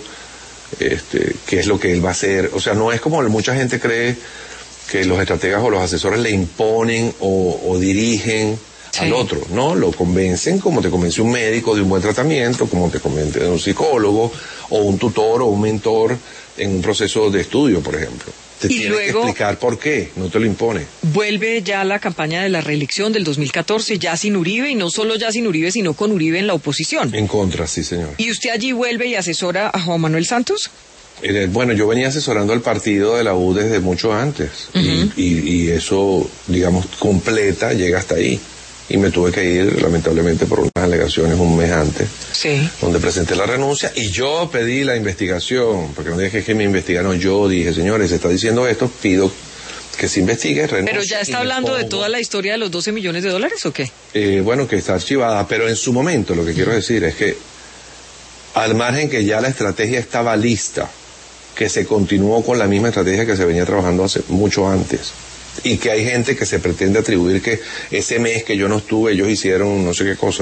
qué es lo que él va a hacer. O sea, no es como mucha gente cree que los estrategas o los asesores le imponen o dirigen al otro. No, lo convencen como te convence un médico de un buen tratamiento, como te convence un psicólogo o un tutor o un mentor en un proceso de estudio, por ejemplo. Te y tiene luego que explicar por qué, no te lo impone. Vuelve ya la campaña de la reelección del 2014, ya sin Uribe, y no solo ya sin Uribe, sino con Uribe en la oposición. En contra, sí, señor. ¿Y usted allí vuelve y asesora a Juan Manuel Santos? Bueno, yo venía asesorando al partido de la U desde mucho antes, y eso, digamos, completa, llega hasta ahí. Y me tuve que ir, lamentablemente, por unas alegaciones un mes antes, donde presenté la renuncia, y yo pedí la investigación, porque no dije que me investigaron, yo dije, señores, se está diciendo esto, pido que se investigue, renuncie. ¿Pero ya está hablando de toda la historia de los $12 millones o qué? Bueno, que está archivada, pero en su momento lo que quiero decir es que, al margen que ya la estrategia estaba lista, que se continuó con la misma estrategia que se venía trabajando hace mucho antes, y que hay gente que se pretende atribuir que ese mes que yo no estuve, ellos hicieron no sé qué cosa.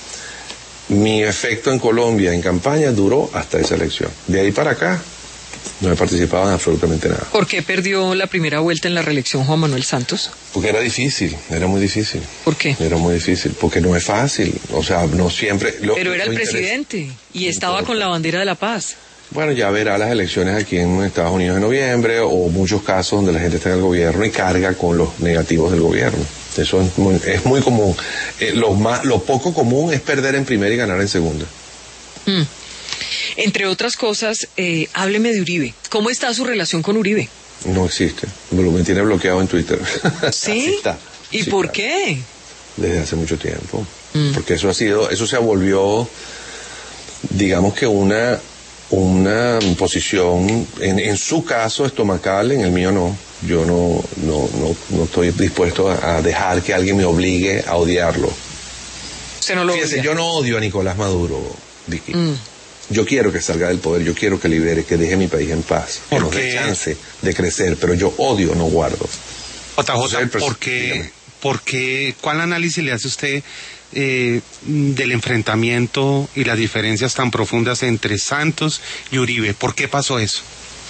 Mi efecto en Colombia en campaña duró hasta esa elección. De ahí para acá no he participado en absolutamente nada. ¿Por qué perdió la primera vuelta en la reelección Juan Manuel Santos? Porque era difícil, era muy difícil. ¿Por qué? Era muy difícil, porque no es fácil, o sea, no siempre... Pero era el presidente y estaba con la bandera de la paz. Bueno, ya verá las elecciones aquí en Estados Unidos en noviembre, o muchos casos donde la gente está en el gobierno y carga con los negativos del gobierno. Eso es muy común. Lo poco común es perder en primera y ganar en segunda. Entre otras cosas, hábleme de Uribe. ¿Cómo está su relación con Uribe? No existe. Me tiene bloqueado en Twitter. ¿Sí? Está. ¿Y sí, por claro. qué? Desde hace mucho tiempo. Porque eso se volvió, digamos que una posición, en su caso estomacal, en el mío no. Yo no estoy dispuesto a dejar que alguien me obligue a odiarlo. ¿Se no lo Fíjese, odia? yo no odio a Nicolás Maduro, Vicky. Yo quiero que salga del poder, yo quiero que libere, que deje mi país en paz, que nos dé chance de crecer, pero yo odio, no guardo. JJ, ¿por qué, cuál análisis le hace usted del enfrentamiento y las diferencias tan profundas entre Santos y Uribe? ¿Por qué pasó eso?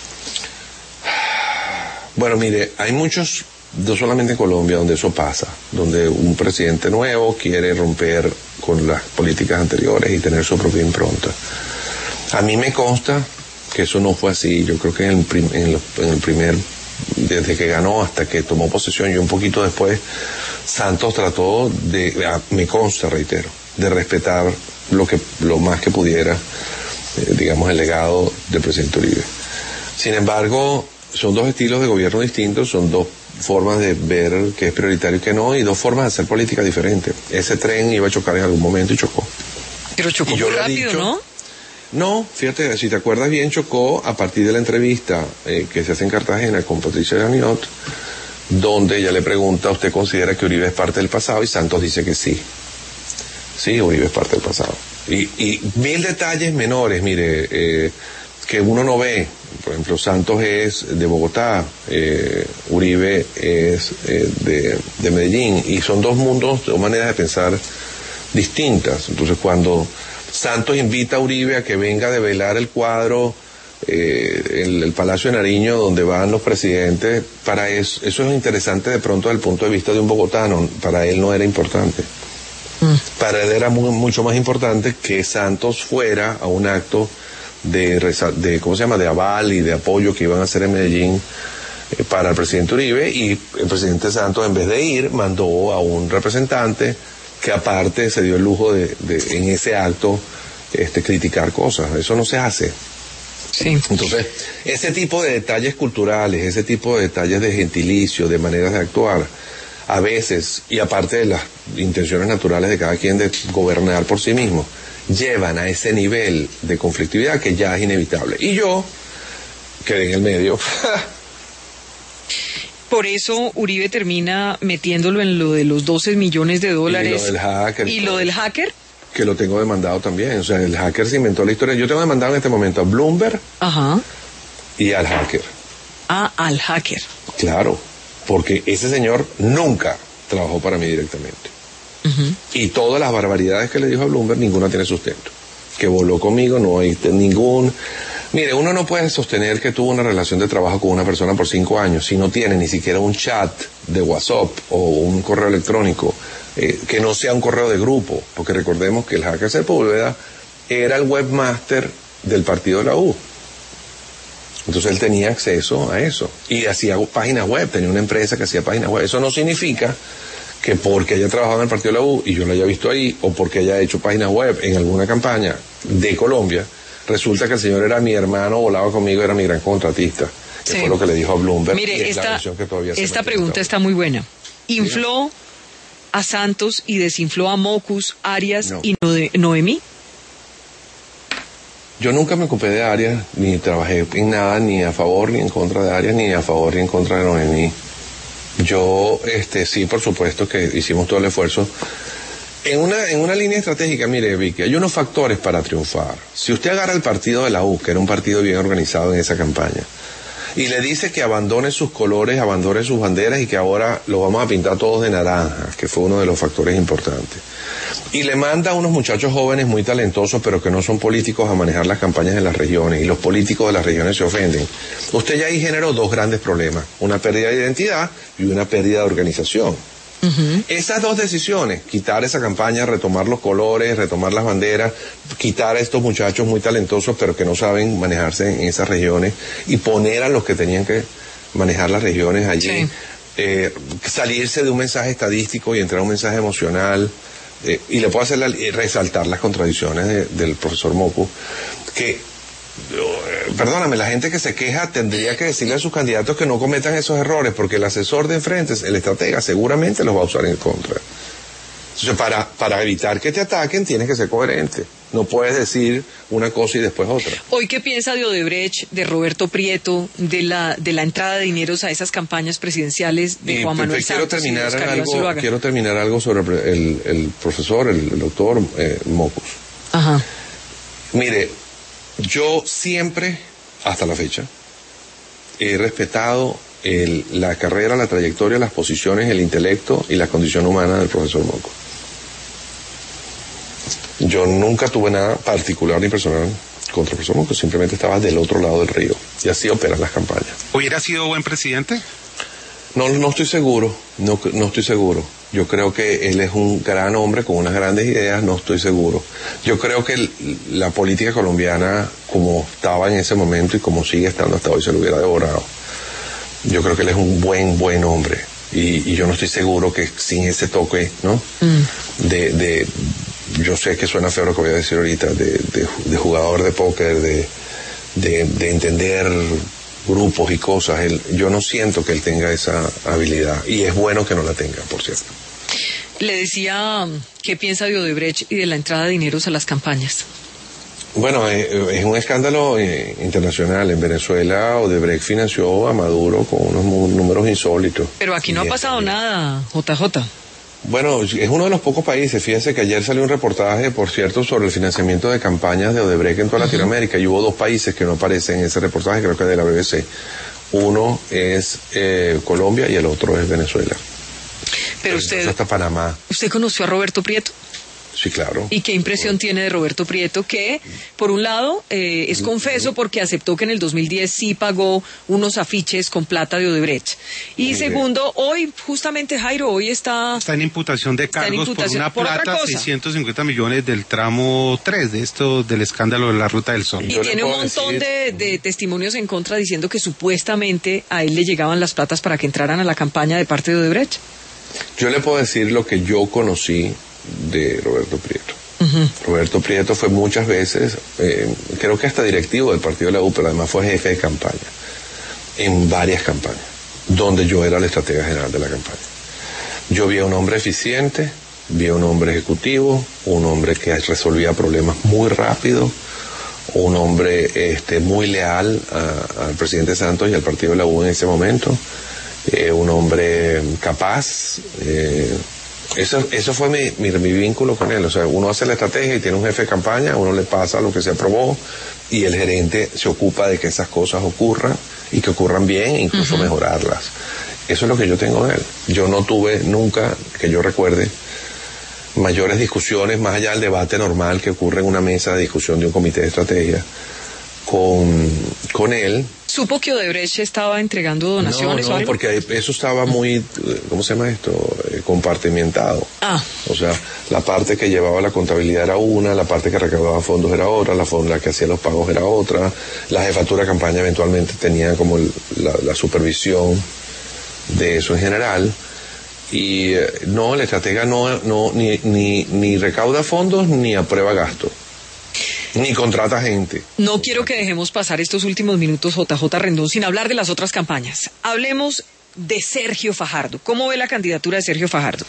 Bueno, mire, hay muchos, no solamente en Colombia, donde eso pasa, donde un presidente nuevo quiere romper con las políticas anteriores y tener su propia impronta. A mí me consta que eso no fue así. Yo creo que en el primer, desde que ganó hasta que tomó posesión y un poquito después, Santos trató me consta, reitero, de respetar lo más que pudiera, digamos, el legado del presidente Uribe. Sin embargo, son dos estilos de gobierno distintos, son dos formas de ver qué es prioritario y qué no, y dos formas de hacer política diferentes. Ese tren iba a chocar en algún momento y chocó. Pero chocó muy rápido, ¿no? No, fíjate, si te acuerdas bien, chocó a partir de la entrevista que se hace en Cartagena con Patricia Ganiot, donde ella le pregunta, ¿usted considera que Uribe es parte del pasado? Y Santos dice que sí. Sí, Uribe es parte del pasado. Y mil detalles menores, mire, que uno no ve. Por ejemplo, Santos es de Bogotá, Uribe es de Medellín, y son dos mundos, dos maneras de pensar distintas. Entonces, cuando Santos invita a Uribe a que venga a develar el cuadro el Palacio de Nariño donde van los presidentes, para eso es interesante de pronto desde el punto de vista de un bogotano. Para él no era importante. Para él era mucho más importante que Santos fuera a un acto de ¿cómo se llama?, de aval y de apoyo que iban a hacer en Medellín para el presidente Uribe, y el presidente Santos, en vez de ir, mandó a un representante que aparte se dio el lujo de en ese acto criticar cosas. Eso no se hace. Sí. Entonces, ese tipo de detalles culturales, ese tipo de detalles de gentilicio, de maneras de actuar, a veces, y aparte de las intenciones naturales de cada quien de gobernar por sí mismo, llevan a ese nivel de conflictividad que ya es inevitable. Y yo quedé en el medio. Por eso Uribe termina metiéndolo en lo de los 12 millones de dólares. Y lo del hacker. ¿Y lo del hacker? Que lo tengo demandado también. O sea, el hacker se inventó la historia. Yo tengo demandado en este momento a Bloomberg. Ajá. Y al hacker. Ah, al hacker. Claro, porque ese señor nunca trabajó para mí directamente. Y todas las barbaridades que le dijo a Bloomberg, ninguna tiene sustento. Que voló conmigo, no hay ningún... Mire, uno no puede sostener que tuvo una relación de trabajo con una persona por 5 años si no tiene ni siquiera un chat de WhatsApp o un correo electrónico que no sea un correo de grupo, porque recordemos que el hacker Sepúlveda era el webmaster del partido de la U. Entonces él tenía acceso a eso y hacía páginas web, tenía una empresa que hacía páginas web. Eso no significa que porque haya trabajado en el partido de la U y yo lo haya visto ahí, o porque haya hecho páginas web en alguna campaña de Colombia, resulta que el señor era mi hermano, volaba conmigo, era mi gran contratista. Que fue lo que le dijo a Bloomberg. Mire, esta pregunta está muy buena. ¿Infló a Santos y desinfló a Mockus, Arias y Noemí? Yo nunca me ocupé de Arias, ni trabajé en nada, ni a favor ni en contra de Arias, ni a favor ni en contra de Noemí. Yo, sí, por supuesto que hicimos todo el esfuerzo. En una línea estratégica, mire, Vicky, hay unos factores para triunfar. Si usted agarra el partido de la U, que era un partido bien organizado en esa campaña, y le dice que abandone sus colores, abandone sus banderas y que ahora lo vamos a pintar todos de naranja, que fue uno de los factores importantes. Y le manda a unos muchachos jóvenes muy talentosos, pero que no son políticos, a manejar las campañas en las regiones, y los políticos de las regiones se ofenden. Usted ya ahí generó 2 grandes problemas, una pérdida de identidad y una pérdida de organización. Esas 2 decisiones, quitar esa campaña, retomar los colores, retomar las banderas, quitar a estos muchachos muy talentosos pero que no saben manejarse en esas regiones y poner a los que tenían que manejar las regiones allí, salirse de un mensaje estadístico y entrar a un mensaje emocional, y le puedo hacer resaltar las contradicciones del profesor Mockus, que perdóname, la gente que se queja tendría que decirle a sus candidatos que no cometan esos errores, porque el asesor de enfrente, el estratega, seguramente los va a usar en contra. Entonces, para evitar que te ataquen, tienes que ser coherente. No puedes decir una cosa y después otra. Hoy, ¿qué piensa de Odebrecht, de Roberto Prieto, de la entrada de dineros a esas campañas presidenciales de Juan Manuel Santos y Oscar Iván Zuluaga? Quiero terminar algo sobre el profesor, el doctor Mockus. Ajá. Mire, yo siempre, hasta la fecha, he respetado la carrera, la trayectoria, las posiciones, el intelecto y la condición humana del profesor Mockus. Yo nunca tuve nada particular ni personal contra el profesor Mockus, simplemente estaba del otro lado del río, y así operan las campañas. ¿Hubiera sido buen presidente? No estoy seguro, no estoy seguro. Yo creo que él es un gran hombre con unas grandes ideas, no estoy seguro. Yo creo que la política colombiana, como estaba en ese momento y como sigue estando hasta hoy, se lo hubiera devorado. Yo creo que él es un buen hombre. Y yo no estoy seguro que sin ese toque, ¿no? Yo sé que suena feo lo que voy a decir ahorita, de jugador de póker, de entender grupos y cosas. Yo no siento que él tenga esa habilidad, y es bueno que no la tenga, por cierto. Le decía, ¿qué piensa de Odebrecht y de la entrada de dineros a las campañas? Bueno, es un escándalo internacional. En Venezuela, Odebrecht financió a Maduro con unos números insólitos. Pero aquí no ha pasado nada, JJ. Bueno, es uno de los pocos países. Fíjense que ayer salió un reportaje, por cierto, sobre el financiamiento de campañas de Odebrecht en toda Latinoamérica, y hubo 2 países que no aparecen en ese reportaje, creo que es de la BBC. Uno es Colombia y el otro es Venezuela. Pero usted... hasta Panamá. ¿Usted conoció a Roberto Prieto? Sí, claro. ¿Y qué impresión tiene de Roberto Prieto? Que, por un lado, es confeso porque aceptó que en el 2010 sí pagó unos afiches con plata de Odebrecht. Y segundo, hoy, justamente, Jairo, hoy está en imputación de cargos por una plata, 650 millones del tramo 3 del escándalo de la Ruta del Sol. Y tiene un montón de testimonios en contra diciendo que supuestamente a él le llegaban las platas para que entraran a la campaña de parte de Odebrecht. Yo le puedo decir lo que yo conocí de Roberto Prieto. Roberto Prieto fue muchas veces, creo que hasta directivo del partido de la U, pero además fue jefe de campaña, en varias campañas, donde yo era el estratega general de la campaña. Yo vi a un hombre eficiente, vi a un hombre ejecutivo, un hombre que resolvía problemas muy rápido, un hombre muy leal al presidente Santos y al partido de la U en ese momento, un hombre capaz. Eso fue mi vínculo con él. O sea, uno hace la estrategia y tiene un jefe de campaña, uno le pasa lo que se aprobó y el gerente se ocupa de que esas cosas ocurran y que ocurran bien e incluso mejorarlas. Eso es lo que yo tengo de él. Yo no tuve nunca, que yo recuerde, mayores discusiones más allá del debate normal que ocurre en una mesa de discusión de un comité de estrategia con él. ¿Supo que Odebrecht estaba entregando donaciones o no, algo? porque eso estaba muy, ¿cómo se llama esto? Compartimentado. O sea, la parte que llevaba la contabilidad era una, la parte que recaudaba fondos era otra, la que hacía los pagos era otra, la jefatura de campaña eventualmente tenía como la supervisión de eso en general. Y no, el estratega ni recauda fondos ni aprueba gastos. Ni contrata gente. No quiero que dejemos pasar estos últimos minutos, JJ Rendón, sin hablar de las otras campañas. Hablemos de Sergio Fajardo. ¿Cómo ve la candidatura de Sergio Fajardo?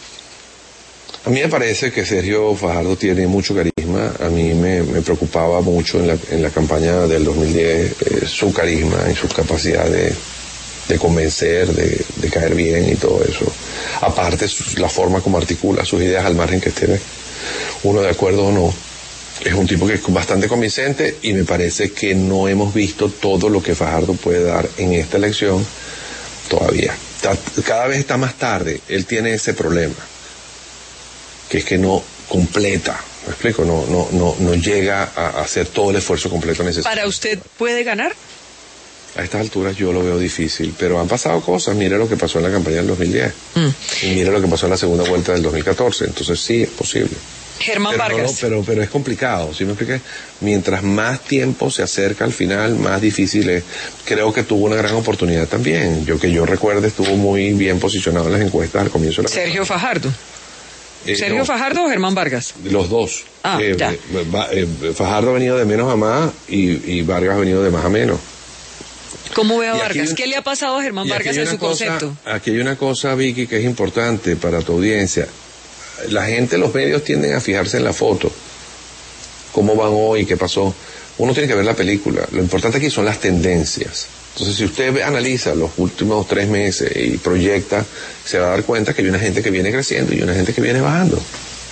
A mí me parece que Sergio Fajardo tiene mucho carisma. A mí me preocupaba mucho en la campaña del 2010 su carisma y su capacidad de convencer, de caer bien y todo eso. Aparte, la forma como articula sus ideas al margen que esté uno de acuerdo o no. Es un tipo que es bastante convincente y me parece que no hemos visto todo lo que Fajardo puede dar en esta elección todavía. Cada vez está más tarde. Él tiene ese problema, que es que no completa, ¿me explico? No llega a hacer todo el esfuerzo completo necesario. ¿Para usted puede ganar? A estas alturas yo lo veo difícil, pero han pasado cosas. Mire lo que pasó en la campaña del 2010 y mire lo que pasó en la segunda vuelta del 2014. Entonces sí, es posible. Germán Vargas. Pero es complicado, ¿sí me expliqué? Mientras más tiempo se acerca al final, más difícil es. Creo que tuvo una gran oportunidad también. Yo recuerdo, estuvo muy bien posicionado en las encuestas al comienzo de la Sergio Fajardo. ¿Sergio Fajardo o Germán Vargas? Los dos. Ya. Fajardo ha venido de menos a más y Vargas ha venido de más a menos. ¿Cómo ve a Vargas? ¿Qué le ha pasado a Germán Vargas en su concepto? Aquí hay una cosa, Vicky, que es importante para tu audiencia. La gente, los medios tienden a fijarse en la foto. ¿Cómo van hoy? ¿Qué pasó? Uno tiene que ver la película. Lo importante aquí son las tendencias. Entonces, si usted analiza los últimos 3 meses y proyecta, se va a dar cuenta que hay una gente que viene creciendo y una gente que viene bajando.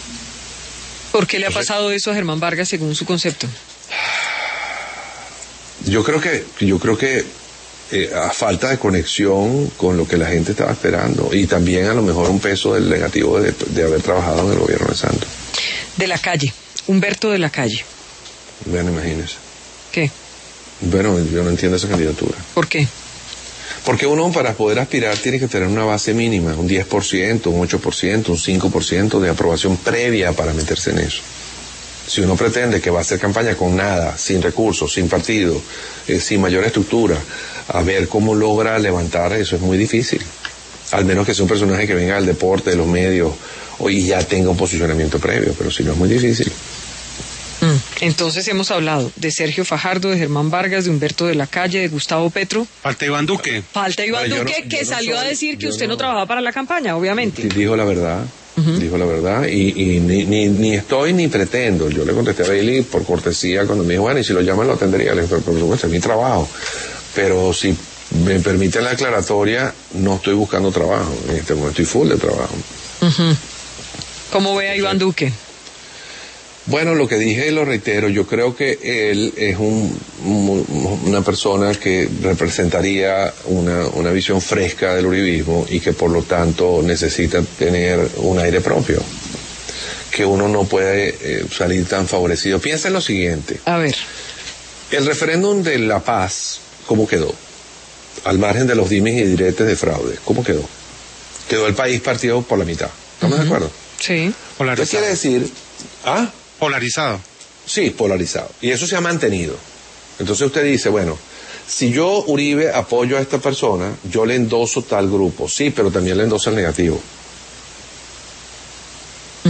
¿Por qué le ha pasado eso a Germán Vargas según su concepto? Yo creo que a falta de conexión con lo que la gente estaba esperando y también a lo mejor un peso del negativo de haber trabajado en el gobierno de Santos. De la Calle, Humberto de la Calle. Bueno, imagínese. ¿Qué? Bueno, yo no entiendo esa candidatura. ¿Por qué? Porque uno para poder aspirar tiene que tener una base mínima, un 10%, un 8%, un 5% de aprobación previa para meterse en eso. Si uno pretende que va a hacer campaña con nada, sin recursos, sin partido, sin mayor estructura, a ver cómo logra levantar eso es muy difícil. Al menos que sea un personaje que venga del deporte, de los medios, y ya tenga un posicionamiento previo, pero si no es muy difícil. Entonces hemos hablado de Sergio Fajardo, de Germán Vargas, de Humberto de la Calle, de Gustavo Petro. Falta Iván Duque. Falta Iván Duque, que salió a decir que usted no trabajaba para la campaña, obviamente. Dijo la verdad. Dijo la verdad y ni estoy ni pretendo. Yo le contesté a Bailey por cortesía cuando me dijo, bueno, y si lo llaman lo atendería. Le dije, pero por supuesto, es mi trabajo. Pero si me permiten la aclaratoria, no estoy buscando trabajo. En este momento estoy full de trabajo. ¿Cómo ve a Iván Duque? Bueno, lo que dije lo reitero, yo creo que él es una persona que representaría una visión fresca del uribismo y que por lo tanto necesita tener un aire propio, que uno no puede salir tan favorecido. Piensa en lo siguiente. A ver. El referéndum de La Paz, ¿cómo quedó? Al margen de los dimes y diretes de fraude, ¿cómo quedó? Quedó el país partido por la mitad. ¿Estamos de acuerdo? Sí. Polarizado. ¿Qué quiere decir? ¿Ah? Polarizado. Sí, polarizado. Y eso se ha mantenido. Entonces usted dice, bueno, si yo, Uribe, apoyo a esta persona, yo le endoso tal grupo. Sí, pero también le endoso el negativo. Entonces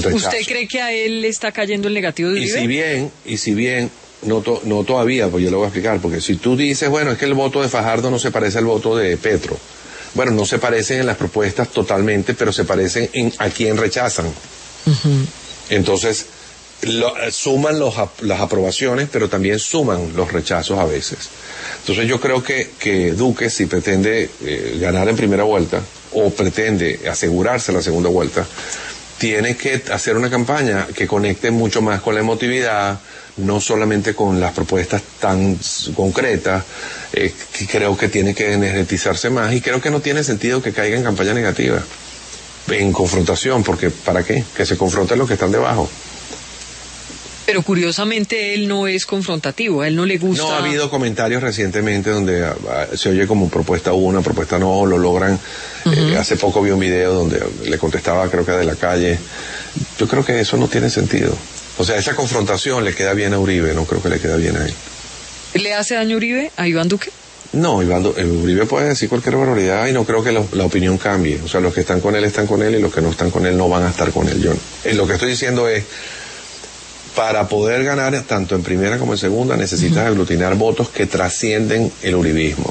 rechazo. ¿Usted cree que a él le está cayendo el negativo de Uribe? Y si bien, no todavía, pues yo le voy a explicar, porque si tú dices, bueno, es que el voto de Fajardo no se parece al voto de Petro. Bueno, no se parecen en las propuestas totalmente, pero se parecen a quién rechazan. Entonces, suman las aprobaciones, pero también suman los rechazos a veces. Entonces yo creo que Duque, si pretende ganar en primera vuelta, o pretende asegurarse la segunda vuelta, tiene que hacer una campaña que conecte mucho más con la emotividad, no solamente con las propuestas tan concretas, que creo que tiene que energetizarse más, y creo que no tiene sentido que caiga en campaña negativa, en confrontación, porque ¿para qué? Que se confronten los que están debajo. Pero curiosamente él no es confrontativo, a él no le gusta. No, ha habido comentarios recientemente donde se oye como propuesta una, propuesta no, lo logran. Hace poco vi un video donde le contestaba, creo que de la calle. Yo creo que eso no tiene sentido. O sea, esa confrontación le queda bien a Uribe, no creo que le queda bien a él. ¿Le hace daño a Uribe, a Iván Duque? No, Uribe puede decir cualquier barbaridad y no creo que la opinión cambie. O sea, los que están con él y los que no están con él no van a estar con él. Lo que estoy diciendo es, para poder ganar tanto en primera como en segunda, necesitas aglutinar votos que trascienden el uribismo.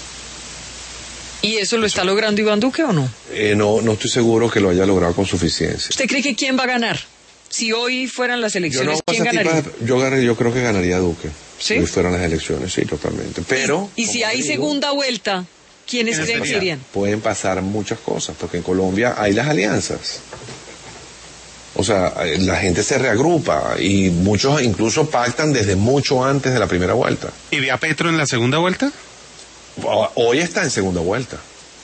¿Y eso lo está logrando Iván Duque o no? No estoy seguro que lo haya logrado con suficiencia. ¿Usted cree que quién va a ganar? Si hoy fueran las elecciones, ¿quién ganaría? Yo creo que ganaría Duque. ¿Sí? Si fueran las elecciones, sí, totalmente. Pero ¿Y si hay segunda vuelta, quiénes creen que irían? Pueden pasar muchas cosas, porque en Colombia hay las alianzas. O sea, la gente se reagrupa y muchos incluso pactan desde mucho antes de la primera vuelta. ¿Y ve a Petro en la segunda vuelta? Hoy está en segunda vuelta.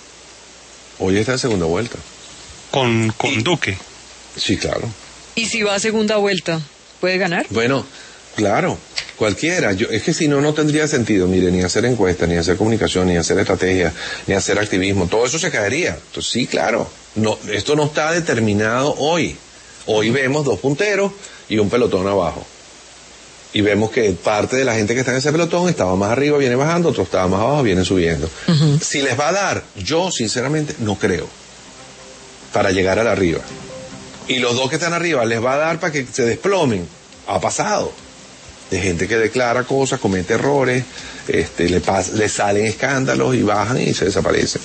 ¿Con Duque? Sí, claro. ¿Y si va a segunda vuelta, puede ganar? Bueno, claro, cualquiera. Es que si no tendría sentido, mire, ni hacer encuestas, ni hacer comunicación, ni hacer estrategia, ni hacer activismo. Todo eso se caería. Entonces, sí, claro. No, esto no está determinado hoy. Hoy vemos dos punteros y un pelotón abajo. Y vemos que parte de la gente que está en ese pelotón estaba más arriba, viene bajando, otro estaba más abajo, viene subiendo. Si les va a dar, yo sinceramente no creo, para llegar al arriba. Y los dos que están arriba les va a dar para que se desplomen. Ha pasado. De gente que declara cosas, comete errores, le salen escándalos y bajan y se desaparecen.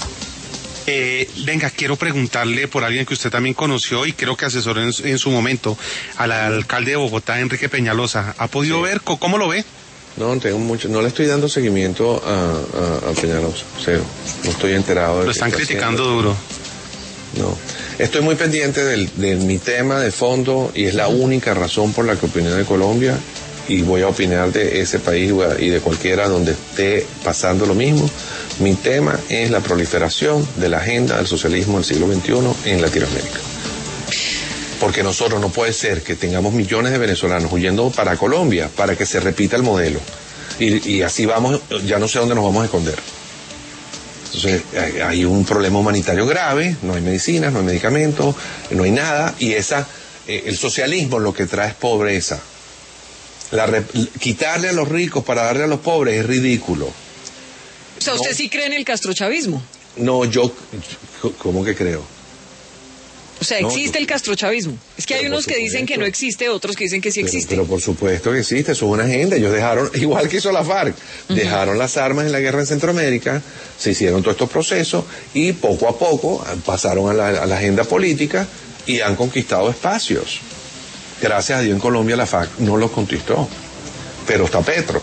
Venga, quiero preguntarle por alguien que usted también conoció y creo que asesoró en su momento, al alcalde de Bogotá, Enrique Peñalosa. ¿Ha podido ver? ¿Cómo lo ve? No le estoy dando seguimiento a Peñalosa, cero. No estoy enterado de lo están criticando duro. No, estoy muy pendiente de mi tema de fondo y es la única razón por la que opino de Colombia y voy a opinar de ese país y de cualquiera donde esté pasando lo mismo. Mi tema es la proliferación de la agenda del socialismo del siglo XXI en Latinoamérica. Porque nosotros no puede ser que tengamos millones de venezolanos huyendo para Colombia para que se repita el modelo. Y así vamos, ya no sé dónde nos vamos a esconder. Entonces hay un problema humanitario grave, no hay medicinas, no hay medicamentos, no hay nada, y el socialismo lo que trae es pobreza. Quitarle a los ricos para darle a los pobres es ridículo. O sea, ¿usted sí cree en el castrochavismo? No, ¿cómo que creo? O sea, ¿existe el castrochavismo? Es que hay unos que dicen que no existe, otros que dicen que sí existe. Pero por supuesto que existe, eso es una agenda. Ellos dejaron, igual que hizo la FARC, dejaron las armas en la guerra en Centroamérica, se hicieron todos estos procesos y poco a poco pasaron a la agenda política y han conquistado espacios. Gracias a Dios en Colombia la FARC no los conquistó, pero está Petro.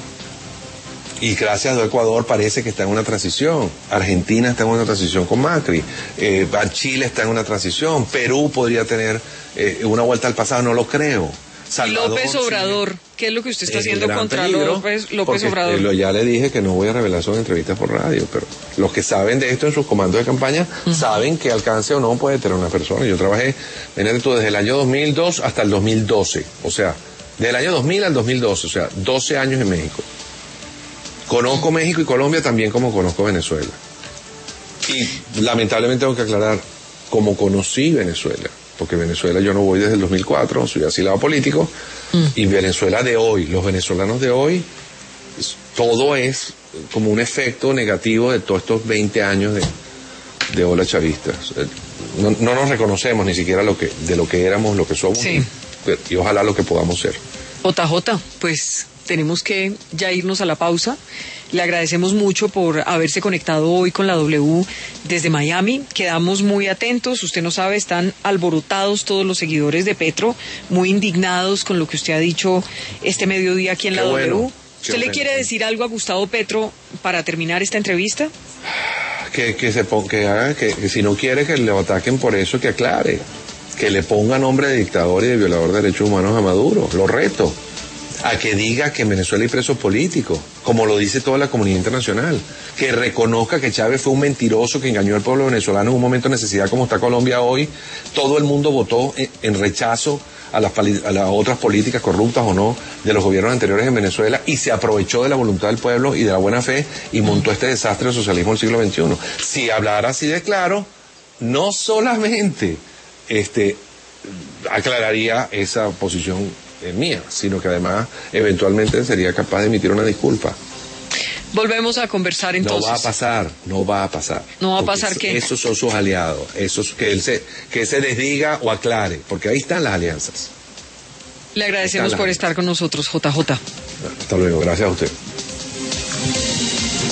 Y gracias a Dios Ecuador parece que está en una transición. Argentina está en una transición con Macri. Chile está en una transición. Perú podría tener una vuelta al pasado, no lo creo. Salvador, y López Obrador, sí. ¿Qué es lo que usted está haciendo contra López Obrador? Ya le dije que no voy a revelar sus entrevistas por radio, pero los que saben de esto en sus comandos de campaña saben que alcance o no puede tener una persona. Yo trabajé desde el año 2002 hasta el 2012, o sea, del año 2000 al 2012, o sea, 12 años en México. Conozco México y Colombia también como conozco Venezuela. Y lamentablemente tengo que aclarar, como conocí Venezuela, porque Venezuela yo no voy desde el 2004, soy asilado político, y Venezuela de hoy, los venezolanos de hoy, todo es como un efecto negativo de todos estos 20 años de ola chavistas. no nos reconocemos ni siquiera de lo que éramos, lo que somos, sí. y ojalá lo que podamos ser. JJ, pues tenemos que ya irnos a la pausa. Le agradecemos mucho por haberse conectado hoy con la W desde Miami. Quedamos muy atentos. Usted no sabe, están alborotados todos los seguidores de Petro, muy indignados con lo que usted ha dicho este mediodía aquí en la W. ¿Usted le quiere decir algo a Gustavo Petro para terminar esta entrevista? Que si no quiere que le ataquen por eso, que aclare. Que le ponga nombre de dictador y de violador de derechos humanos a Maduro. Lo reto a que diga que en Venezuela hay presos políticos, como lo dice toda la comunidad internacional, que reconozca que Chávez fue un mentiroso que engañó al pueblo venezolano en un momento de necesidad como está Colombia hoy. Todo el mundo votó en rechazo a las otras políticas corruptas o no de los gobiernos anteriores en Venezuela, y se aprovechó de la voluntad del pueblo y de la buena fe y montó este desastre del socialismo del siglo XXI. Si hablara así de claro, no solamente aclararía esa posición mía, sino que además eventualmente sería capaz de emitir una disculpa. Volvemos a conversar entonces. No va a pasar. ¿No va a pasar qué? Esos son sus aliados, que él se desdiga o aclare, porque ahí están las alianzas. Le agradecemos por estar con nosotros, JJ. Hasta luego, gracias a usted.